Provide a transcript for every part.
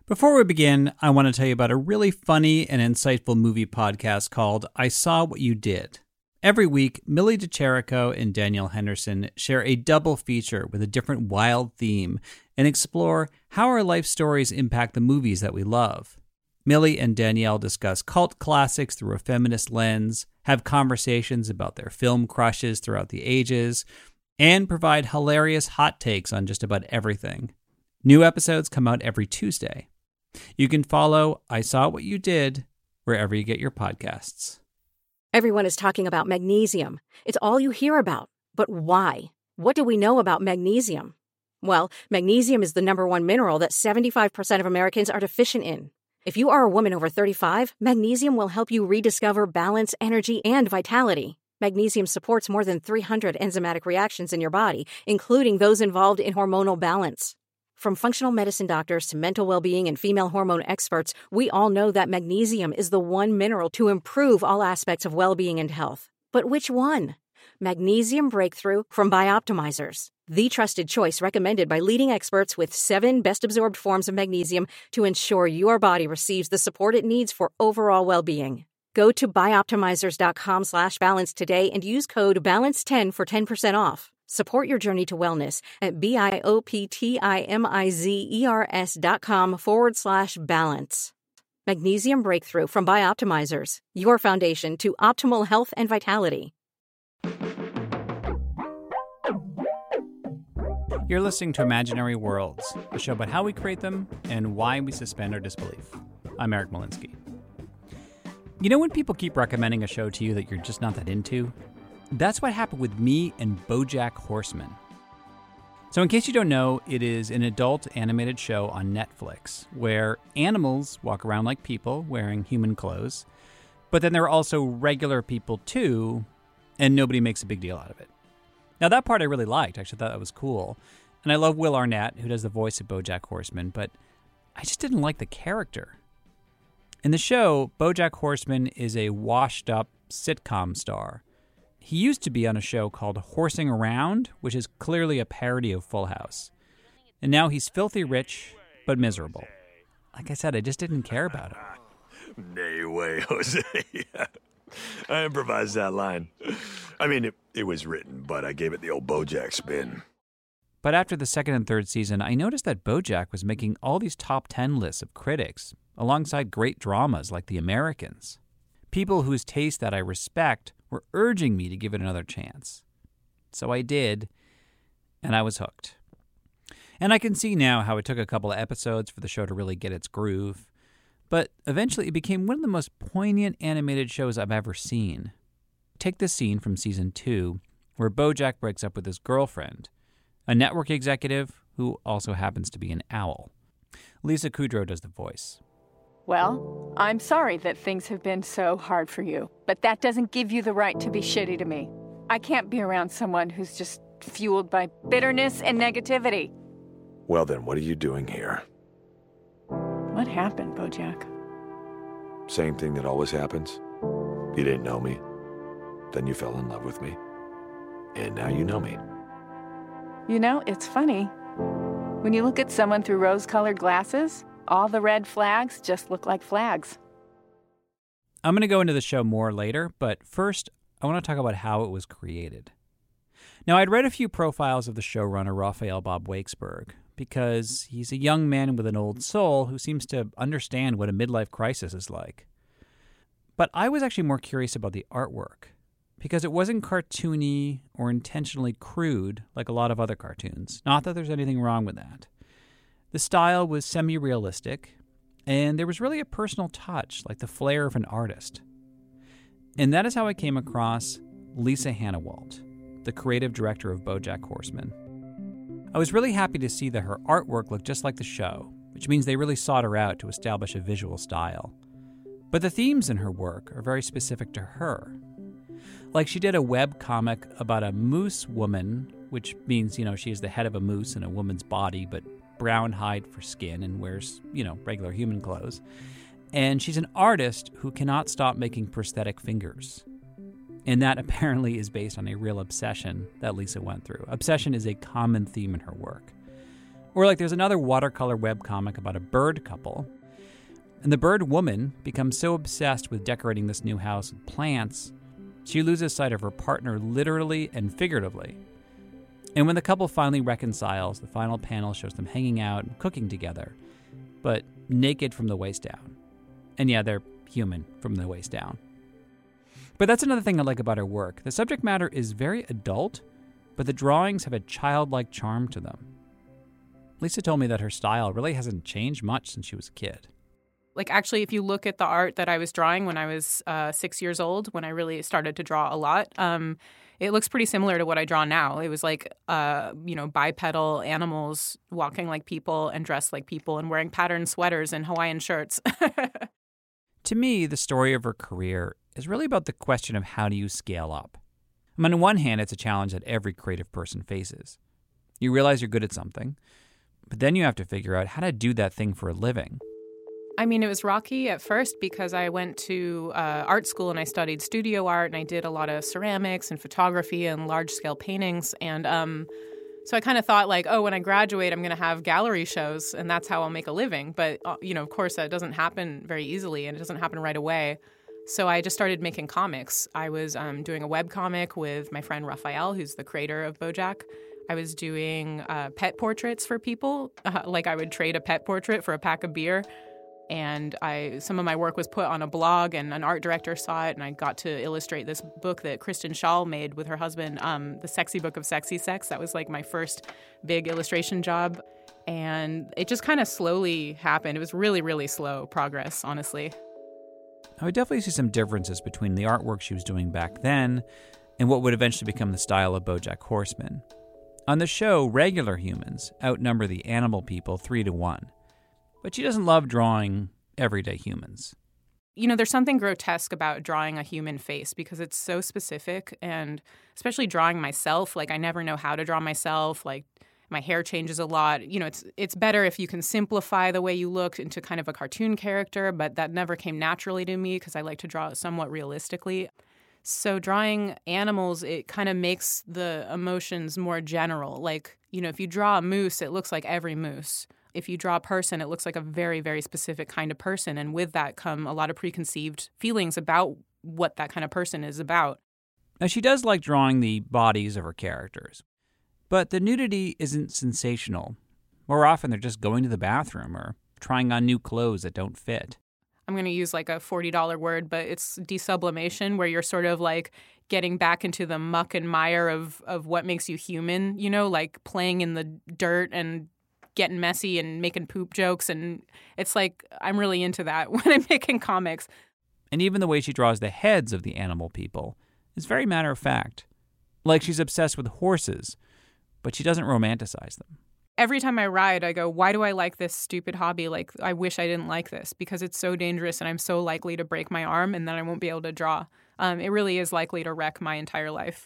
Before we begin, I want to tell you about a really funny and insightful movie podcast called I Saw What You Did. Every week, Millie DeCherico and Danielle Henderson share a double feature with a different wild theme and explore how our life stories impact the movies that we love. Millie and Danielle discuss cult classics through a feminist lens, have conversations about their film crushes throughout the ages, and provide hilarious hot takes on just about everything. New episodes come out every Tuesday. You can follow I Saw What You Did wherever you get your podcasts. Everyone is talking about magnesium. It's all you hear about. But why? What do we know about magnesium? Well, magnesium is the number one mineral that 75% of Americans are deficient in. If you are a woman over 35, magnesium will help you rediscover balance, energy, and vitality. Magnesium supports more than 300 enzymatic reactions in your body, including those involved in hormonal balance. From functional medicine doctors to mental well-being and female hormone experts, we all know that magnesium is the one mineral to improve all aspects of well-being and health. But which one? Magnesium Breakthrough from Bioptimizers, the trusted choice recommended by leading experts with 7 best-absorbed forms of magnesium to ensure your body receives the support it needs for overall well-being. Go to bioptimizers.com/balance today and use code BALANCE10 for 10% off. Support your journey to wellness at bioptimizers.com/balance. Magnesium Breakthrough from Bioptimizers, your foundation to optimal health and vitality. You're listening to Imaginary Worlds, a show about how we create them and why we suspend our disbelief. I'm Eric Molinsky. You know when people keep recommending a show to you that you're just not that into? That's what happened with me and BoJack Horseman. So in case you don't know, it is an adult animated show on Netflix where animals walk around like people wearing human clothes, but then there are also regular people too, and nobody makes a big deal out of it. Now that part I really liked. I actually thought that was cool. And I love Will Arnett, who does the voice of BoJack Horseman, but I just didn't like the character. In the show, BoJack Horseman is a washed-up sitcom star. He used to be on a show called Horsing Around, which is clearly a parody of Full House. And now he's filthy rich, but miserable. Like I said, I just didn't care about him. Nay way, Jose. I improvised that line. I mean, it was written, but I gave it the old BoJack spin. But after the second and third season, I noticed that BoJack was making all these top 10 lists of critics, alongside great dramas like The Americans. People whose taste that I respect were urging me to give it another chance. So I did, and I was hooked. And I can see now how it took a couple of episodes for the show to really get its groove, but eventually it became one of the most poignant animated shows I've ever seen. Take this scene from season 2, where BoJack breaks up with his girlfriend, a network executive who also happens to be an owl. Lisa Kudrow does the voice. Well, I'm sorry that things have been so hard for you, but that doesn't give you the right to be shitty to me. I can't be around someone who's just fueled by bitterness and negativity. Well then, what are you doing here? What happened, BoJack? Same thing that always happens. You didn't know me. Then you fell in love with me. And now you know me. You know, it's funny. When you look at someone through rose-colored glasses, all the red flags just look like flags. I'm going to go into the show more later, but first, I want to talk about how it was created. Now, I'd read a few profiles of the showrunner, Raphael Bob Wakesberg, because he's a young man with an old soul who seems to understand what a midlife crisis is like. But I was actually more curious about the artwork, because it wasn't cartoony or intentionally crude like a lot of other cartoons. Not that there's anything wrong with that. The style was semi-realistic, and there was really a personal touch, like the flair of an artist. And that is how I came across Lisa Hanawalt, the creative director of BoJack Horseman. I was really happy to see that her artwork looked just like the show, which means they really sought her out to establish a visual style. But the themes in her work are very specific to her. Like she did a web comic about a moose woman, which means, she is the head of a moose in a woman's body, but brown hide for skin and wears, regular human clothes. And she's an artist who cannot stop making prosthetic fingers. And that apparently is based on a real obsession that Lisa went through. Obsession is a common theme in her work. Or like there's another watercolor webcomic about a bird couple. And the bird woman becomes so obsessed with decorating this new house with plants, she loses sight of her partner literally and figuratively. And when the couple finally reconciles, the final panel shows them hanging out and cooking together, but naked from the waist down. And yeah, they're human from the waist down. But that's another thing I like about her work. The subject matter is very adult, but the drawings have a childlike charm to them. Lisa told me that her style really hasn't changed much since she was a kid. Like, actually, if you look at the art that I was drawing when I was 6 years old, when I really started to draw a lot, it looks pretty similar to what I draw now. It was like, bipedal animals walking like people and dressed like people and wearing patterned sweaters and Hawaiian shirts. To me, the story of her career is really about the question of how do you scale up. I mean, on one hand, it's a challenge that every creative person faces. You realize you're good at something, but then you have to figure out how to do that thing for a living. I mean, it was rocky at first because I went to art school and I studied studio art and I did a lot of ceramics and photography and large-scale paintings. And so I kind of thought like, when I graduate, I'm going to have gallery shows and that's how I'll make a living. But, of course, that doesn't happen very easily and it doesn't happen right away. So I just started making comics. I was doing a webcomic with my friend Raphael, who's the creator of BoJack. I was doing pet portraits for people. Like I would trade a pet portrait for a pack of beer. And some of my work was put on a blog, and an art director saw it, and I got to illustrate this book that Kristen Schaal made with her husband, The Sexy Book of Sexy Sex. That was like my first big illustration job. And it just kind of slowly happened. It was really, really slow progress, honestly. I would definitely see some differences between the artwork she was doing back then and what would eventually become the style of BoJack Horseman. On the show, regular humans outnumber the animal people 3-1. But she doesn't love drawing everyday humans. There's something grotesque about drawing a human face because it's so specific, and especially drawing myself. Like, I never know how to draw myself. Like, my hair changes a lot. It's better if you can simplify the way you look into kind of a cartoon character, but that never came naturally to me because I like to draw it somewhat realistically. So drawing animals, it kind of makes the emotions more general. Like, if you draw a moose, it looks like every moose. If you draw a person, it looks like a very, very specific kind of person. And with that come a lot of preconceived feelings about what that kind of person is about. Now, she does like drawing the bodies of her characters. But the nudity isn't sensational. More often, they're just going to the bathroom or trying on new clothes that don't fit. I'm going to use like a $40 word, but it's desublimation, where you're sort of like getting back into the muck and mire of what makes you human, like playing in the dirt and getting messy and making poop jokes. And it's like, I'm really into that when I'm making comics. And even the way she draws the heads of the animal people is very matter of fact. Like she's obsessed with horses, but she doesn't romanticize them. Every time I ride, I go, why do I like this stupid hobby? Like, I wish I didn't like this because it's so dangerous and I'm so likely to break my arm and then I won't be able to draw. It really is likely to wreck my entire life.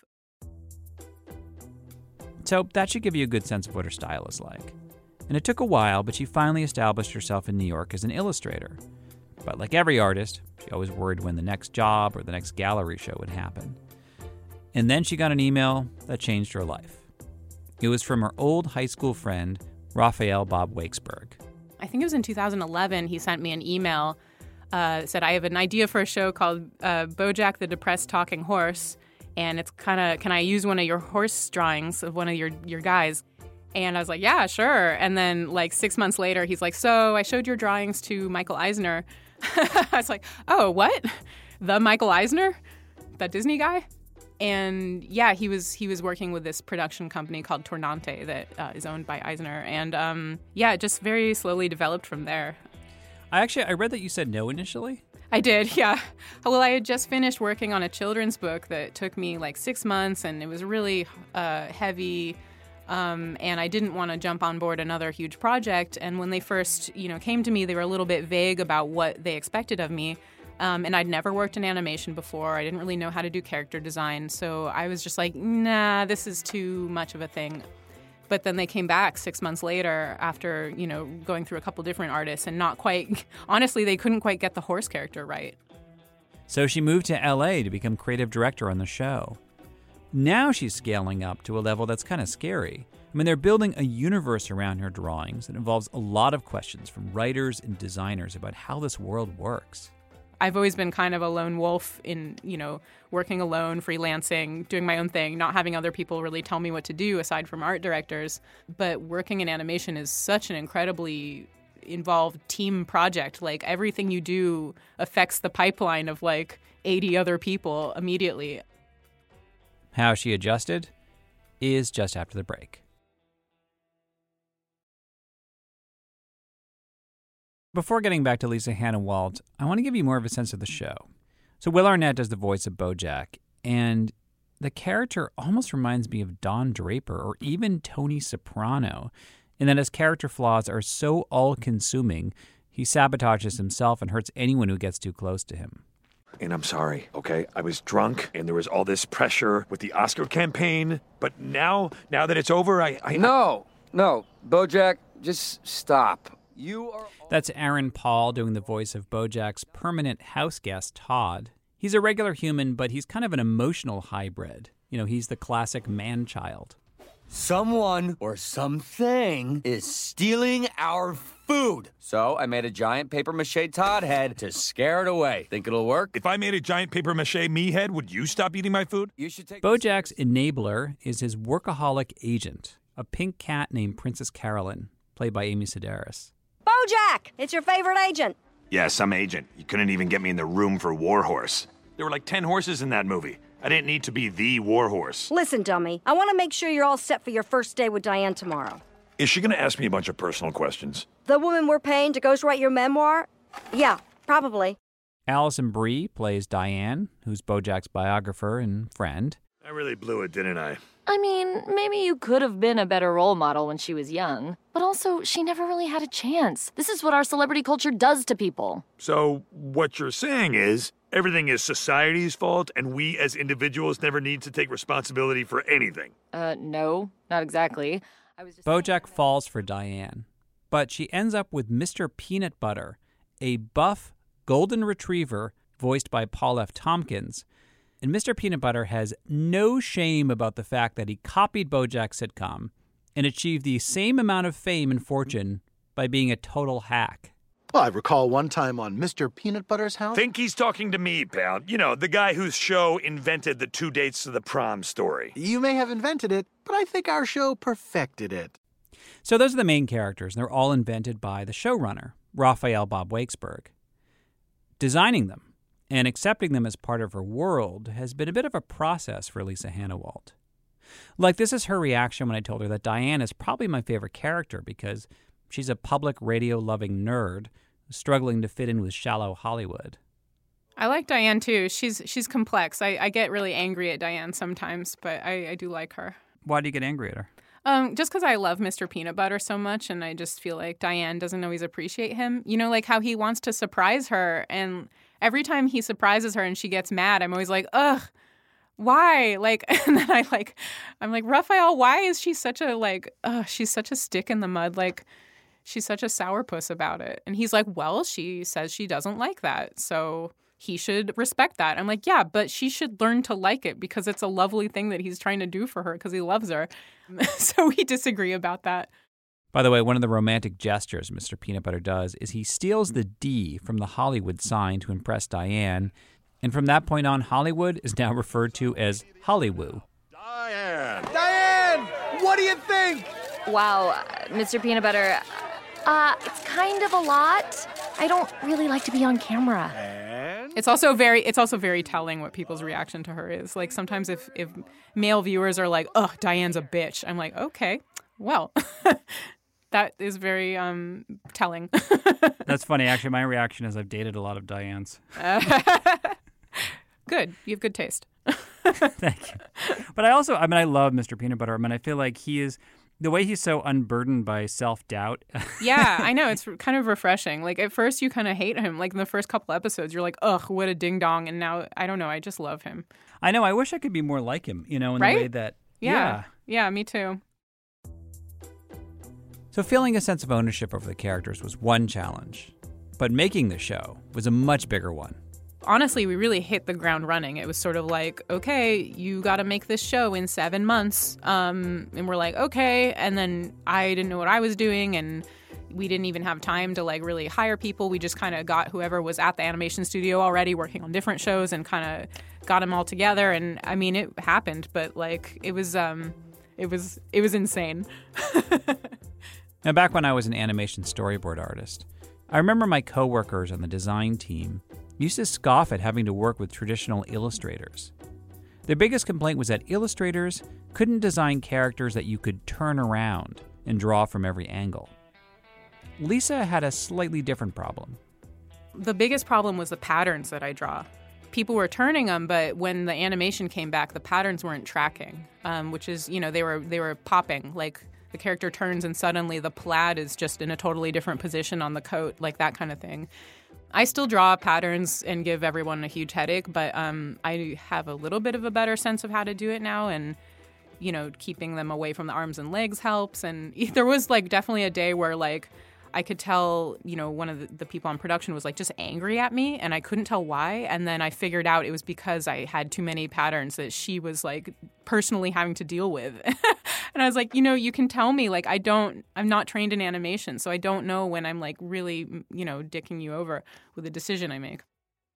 So that should give you a good sense of what her style is like. And it took a while, but she finally established herself in New York as an illustrator. But like every artist, she always worried when the next job or the next gallery show would happen. And then she got an email that changed her life. It was from her old high school friend, Raphael Bob Wakesberg. I think it was in 2011, he sent me an email that said, I have an idea for a show called BoJack the Depressed Talking Horse. And it's kind of, can I use one of your horse drawings of one of your guys? And I was like, yeah, sure. And then like 6 months later, he's like, so I showed your drawings to Michael Eisner. I was like, oh, what? The Michael Eisner? That Disney guy? And yeah, he was working with this production company called Tornante that is owned by Eisner. And it just very slowly developed from there. I read that you said no initially. I did, yeah. Well, I had just finished working on a children's book that took me like 6 months, and it was really heavy. And I didn't want to jump on board another huge project. And when they first, came to me, they were a little bit vague about what they expected of me. And I'd never worked in animation before. I didn't really know how to do character design. So I was just like, nah, this is too much of a thing. But then they came back 6 months later after, going through a couple different artists and not quite, honestly, they couldn't quite get the horse character right. So she moved to LA to become creative director on the show. Now she's scaling up to a level that's kind of scary. I mean, they're building a universe around her drawings that involves a lot of questions from writers and designers about how this world works. I've always been kind of a lone wolf in, working alone, freelancing, doing my own thing, not having other people really tell me what to do aside from art directors. But working in animation is such an incredibly involved team project. Like, everything you do affects the pipeline of 80 other people immediately. How she adjusted is just after the break. Before getting back to Lisa Hanna-Walt, I want to give you more of a sense of the show. So Will Arnett does the voice of BoJack, and the character almost reminds me of Don Draper or even Tony Soprano, in that his character flaws are so all-consuming, he sabotages himself and hurts anyone who gets too close to him. And I'm sorry, okay? I was drunk, and there was all this pressure with the Oscar campaign, but now that it's over, No, BoJack, just stop. That's Aaron Paul doing the voice of BoJack's permanent house guest, Todd. He's a regular human, but he's kind of an emotional hybrid. He's the classic man-child. Someone or something is stealing our food. So I made a giant papier-mâché Todd head to scare it away. Think it'll work? If I made a giant papier-mâché me head, would you stop eating my food? You should take BoJack's enabler is his workaholic agent, a pink cat named Princess Carolyn, played by Amy Sedaris. BoJack! It's your favorite agent. Yeah, some agent. You couldn't even get me in the room for Warhorse. There were 10 horses in that movie. I didn't need to be the Warhorse. Listen, dummy. I want to make sure you're all set for your first day with Diane tomorrow. Is she going to ask me a bunch of personal questions? The woman we're paying to ghostwrite your memoir? Yeah, probably. Alison Brie plays Diane, who's BoJack's biographer and friend. I really blew it, didn't I? I mean, maybe you could have been a better role model when she was young. But also, she never really had a chance. This is what our celebrity culture does to people. So, what you're saying is, everything is society's fault, and we as individuals never need to take responsibility for anything? No, not exactly. BoJack falls for Diane, but she ends up with Mr. Peanut Butter, a buff golden retriever voiced by Paul F. Tompkins. And Mr. Peanut Butter has no shame about the fact that he copied BoJack's sitcom and achieved the same amount of fame and fortune by being a total hack. Well, I recall one time on Mr. Peanut Butter's house. Think he's talking to me, pal. The guy whose show invented the 2 dates to the prom story. You may have invented it, but I think our show perfected it. So those are the main characters, and they're all invented by the showrunner, Raphael Bob Wakesberg. Designing them and accepting them as part of her world has been a bit of a process for Lisa Hanna-Walt. This is her reaction when I told her that Diane is probably my favorite character because she's a public radio-loving nerd struggling to fit in with shallow Hollywood. I like Diane, too. She's complex. I get really angry at Diane sometimes, but I do like her. Why do you get angry at her? Just because I love Mr. Peanut Butter so much, and I just feel like Diane doesn't always appreciate him. How he wants to surprise her, and every time he surprises her and she gets mad, I'm always like, ugh, why? And then I'm like, Raphael, why is she such a, she's such a stick in the mud, she's such a sourpuss about it. And he's like, well, she says she doesn't like that, so he should respect that. I'm like, yeah, but she should learn to like it because it's a lovely thing that he's trying to do for her because he loves her. So we disagree about that. By the way, one of the romantic gestures Mr. Peanut Butter does is he steals the D from the Hollywood sign to impress Diane. And from that point on, Hollywood is now referred to as Hollywoo. Diane! What do you think? Wow, Mr. Peanut Butter, it's kind of a lot. I don't really like to be on camera. It's also very telling what people's reaction to her is. Sometimes if male viewers are like, "Ugh, Diane's a bitch," I'm like, "Okay, well, that is very telling." That's funny. Actually, my reaction is I've dated a lot of Dianes. Good. You have good taste. Thank you. But I love Mr. Peanut Butter. I feel like he is. The way he's so unburdened by self-doubt. Yeah, I know. It's kind of refreshing. At first, you kind of hate him. In the first couple episodes, you're like, ugh, what a ding-dong. And now, I don't know, I just love him. I know. I wish I could be more like him, in right? the way that... Yeah, me too. So feeling a sense of ownership over the characters was one challenge. But making the show was a much bigger one. honestly, we really hit the ground running. It was sort of like, okay, you got to make this show in 7 months. And we're like, okay. And then I didn't know what I was doing, and we didn't even have time to like really hire people. We just kind of got whoever was at the animation studio already working on different shows and kind of got them all together. And I mean, it happened, but like it was insane. Now, back when I was an animation storyboard artist, I remember my coworkers on the design team used to scoff at having to work with traditional illustrators. Their biggest complaint was that illustrators couldn't design characters that you could turn around and draw from every angle. Lisa had a slightly different problem. The biggest problem was the patterns that I draw. People were turning them, but when the animation came back, the patterns weren't tracking, which is, they were popping. Like the character turns and suddenly the plaid is just in a totally different position on the coat, like that kind of thing. I still draw patterns and give everyone a huge headache, but I have a little bit of a better sense of how to do it now, and keeping them away from the arms and legs helps. And there was like definitely a day where like I could tell, one of the people on production was like just angry at me, and I couldn't tell why. And then I figured out it was because I had too many patterns that she was like personally having to deal with. And I was like, you can tell me, like, I'm not trained in animation, so I don't know when I'm like really, dicking you over with a decision I make.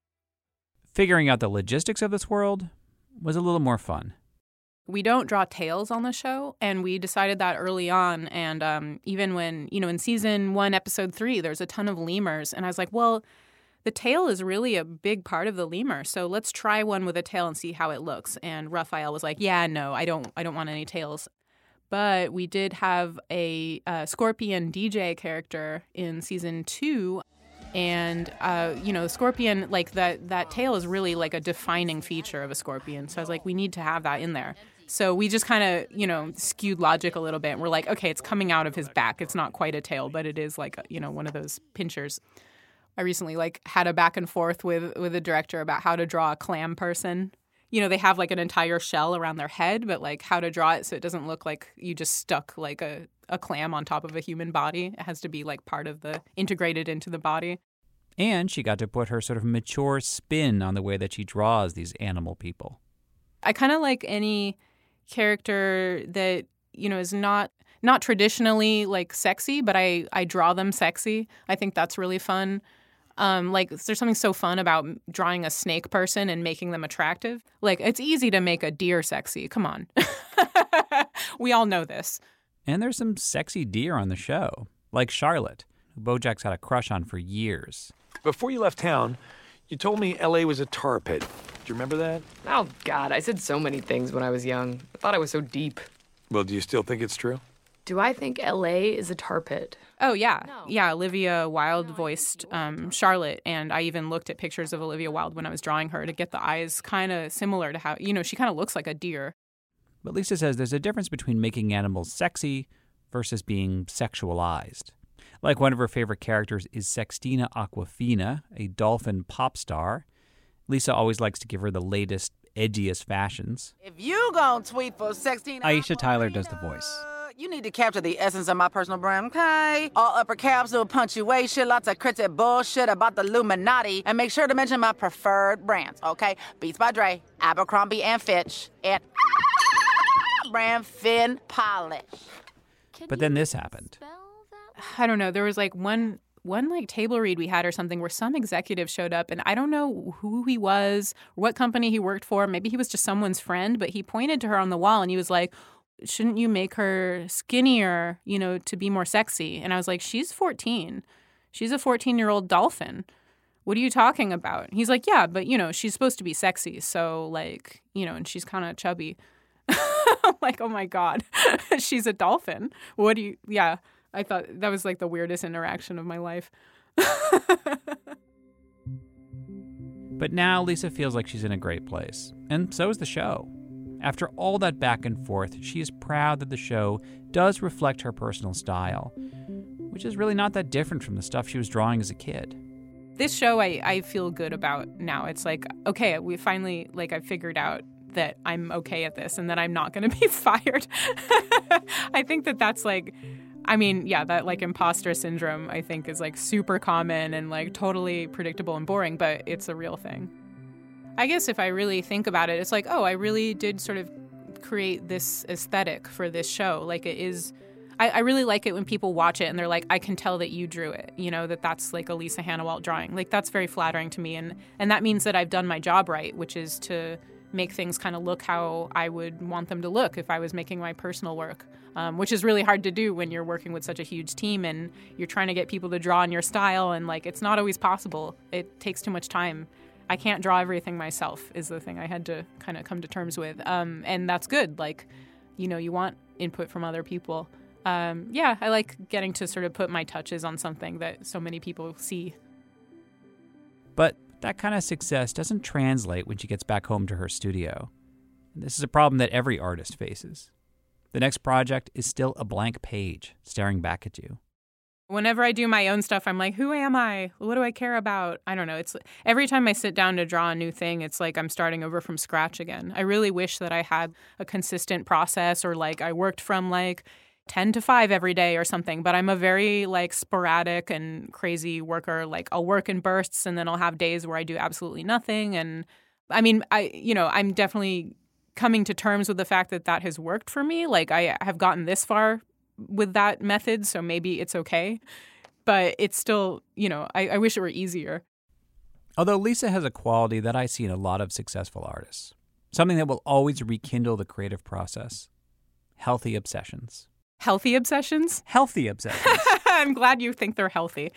Figuring out the logistics of this world was a little more fun. We don't draw tails on the show, and we decided that early on. And even when, in season 1, episode 3, there's a ton of lemurs. And I was like, well, the tail is really a big part of the lemur, so let's try one with a tail and see how it looks. And Raphael was like, yeah, no, I don't want any tails. But we did have a scorpion DJ character in season 2. And, the scorpion, like that tail is really like a defining feature of a scorpion. So I was like, we need to have that in there. So we just kind of, skewed logic a little bit. We're like, okay, it's coming out of his back. It's not quite a tail, but it is like, one of those pinchers. I recently like had a back and forth with a director about how to draw a clam person. They have like an entire shell around their head, but like how to draw it so it doesn't look like you just stuck like a clam on top of a human body. It has to be like part of integrated into the body. And she got to put her sort of mature spin on the way that she draws these animal people. I kind of like any character that, is not traditionally like sexy, but I draw them sexy. I think that's really fun. There's something so fun about drawing a snake person and making them attractive. Like, it's easy to make a deer sexy. Come on. We all know this. And there's some sexy deer on the show, like Charlotte, who Bojack's had a crush on for years. Before you left town, you told me L.A. was a tar pit. Do you remember that? Oh, God, I said so many things when I was young. I thought I was so deep. Well, do you still think it's true? Do I think L.A. is a tar pit? Oh, yeah. No. Yeah, Olivia Wilde voiced Charlotte, and I even looked at pictures of Olivia Wilde when I was drawing her to get the eyes kind of similar to how, she kind of looks like a deer. But Lisa says there's a difference between making animals sexy versus being sexualized. Like one of her favorite characters is Sextina Aquafina, a dolphin pop star. Lisa always likes to give her the latest, edgiest fashions. If you gon' tweet for Sextina Aisha Tyler does the voice. You need to capture the essence of my personal brand, okay? All upper caps, no punctuation, lots of cryptic bullshit about the Illuminati, and make sure to mention my preferred brands, okay? Beats by Dre, Abercrombie and Fitch, and brand Fin Polish. But then this happened. I don't know. There was like one like table read we had or something where some executive showed up, and I don't know who he was or what company he worked for. Maybe he was just someone's friend, but he pointed to her on the wall and he was like, shouldn't you make her skinnier, to be more sexy? And I was like, she's 14. She's a 14-year-old dolphin. What are you talking about? He's like, yeah, but, she's supposed to be sexy. So, like, and she's kind of chubby. I'm like, oh, my God, she's a dolphin. Yeah, I thought that was like the weirdest interaction of my life. But now Lisa feels like she's in a great place. And so is the show. After all that back and forth, she is proud that the show does reflect her personal style, which is really not that different from the stuff she was drawing as a kid. This show I feel good about now. It's like, okay, we finally, I figured out that I'm okay at this and that I'm not going to be fired. I think that's I mean, yeah, that like imposter syndrome, I think, is like super common and like totally predictable and boring, but it's a real thing. I guess if I really think about it, it's like, oh, I really did sort of create this aesthetic for this show. Like it is, I really like it when people watch it and they're like, I can tell that you drew it, you know, that's like a Lisa Hanawalt drawing. Like that's very flattering to me. And that means that I've done my job right, which is to make things kind of look how I would want them to look if I was making my personal work, which is really hard to do when you're working with such a huge team and you're trying to get people to draw in your style. And like, it's not always possible. It takes too much time. I can't draw everything myself is the thing I had to kind of come to terms with. And that's good. Like, you know, you want input from other people. Yeah, I like getting to sort of put my touches on something that so many people see. But that kind of success doesn't translate when she gets back home to her studio. And this is a problem that every artist faces. The next project is still a blank page staring back at you. Whenever I do my own stuff, I'm like, who am I? What do I care about? I don't know. It's every time I sit down to draw a new thing, it's like I'm starting over from scratch again. I really wish that I had a consistent process or like I worked from like 10 to 5 every day or something, but I'm a very like sporadic and crazy worker. Like I'll work in bursts and then I'll have days where I do absolutely nothing. And I mean, I'm definitely coming to terms with the fact that that has worked for me. Like I have gotten this far with that method, so maybe it's okay. But it's still, I wish it were easier. Although Lisa has a quality that I see in a lot of successful artists, something that will always rekindle the creative process: healthy obsessions. Healthy obsessions? Healthy obsessions. I'm glad you think they're healthy.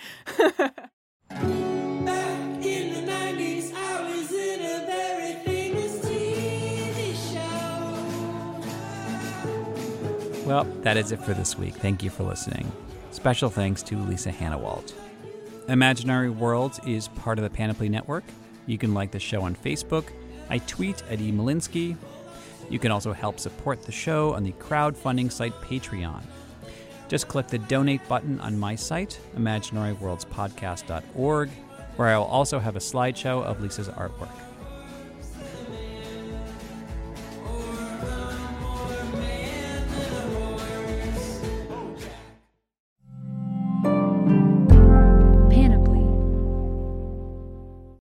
Well, that is it for this week. Thank you for listening. Special thanks to Lisa Hanawalt. Imaginary Worlds is part of the Panoply Network. You can like the show on Facebook. I tweet at @eMolinsky. You can also help support the show on the crowdfunding site Patreon. Just click the donate button on my site, imaginaryworldspodcast.org, where I will also have a slideshow of Lisa's artwork.